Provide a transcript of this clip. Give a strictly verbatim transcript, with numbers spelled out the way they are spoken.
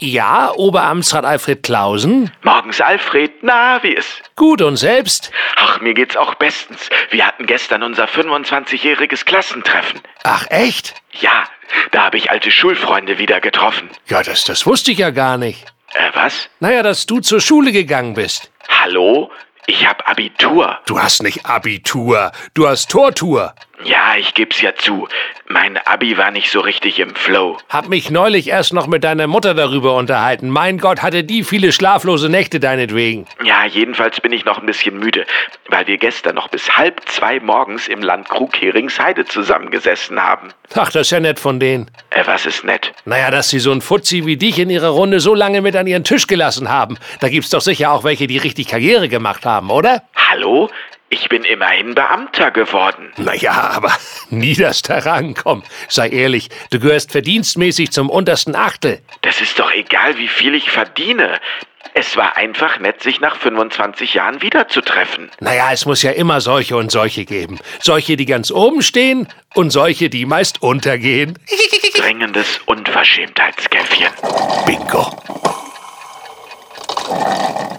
Ja, Oberamtsrat Alfred Clausen? Morgens, Alfred. Na, wie ist? Gut, und selbst? Ach, mir geht's auch bestens. Wir hatten gestern unser fünfundzwanzigjähriges Klassentreffen. Ach, echt? Ja, da habe ich alte Schulfreunde wieder getroffen. Ja, das, das wusste ich ja gar nicht. Äh, was? Naja, dass du zur Schule gegangen bist. Hallo? Ich hab Abitur. Du hast nicht Abitur, du hast Tortur. Ja, ich geb's ja zu. Mein Abi war nicht so richtig im Flow. Hab mich neulich erst noch mit deiner Mutter darüber unterhalten. Mein Gott, hatte die viele schlaflose Nächte deinetwegen. Ja, jedenfalls bin ich noch ein bisschen müde, weil wir gestern noch bis halb zwei morgens im Landkrug Heringsheide zusammengesessen haben. Ach, das ist ja nett von denen. Äh, was ist nett? Naja, dass sie so ein Fuzzi wie dich in ihrer Runde so lange mit an ihren Tisch gelassen haben. Da gibt's doch sicher auch welche, die richtig Karriere gemacht haben, oder? Hallo? Ich bin immerhin Beamter geworden. Naja, aber niederster Rang, komm, sei ehrlich, du gehörst verdienstmäßig zum untersten Achtel. Das ist doch egal, wie viel ich verdiene. Es war einfach nett, sich nach fünfundzwanzig Jahren wiederzutreffen. Naja, es muss ja immer solche und solche geben. Solche, die ganz oben stehen und solche, die meist untergehen. Drängendes Unverschämtheitskäffchen. Bingo.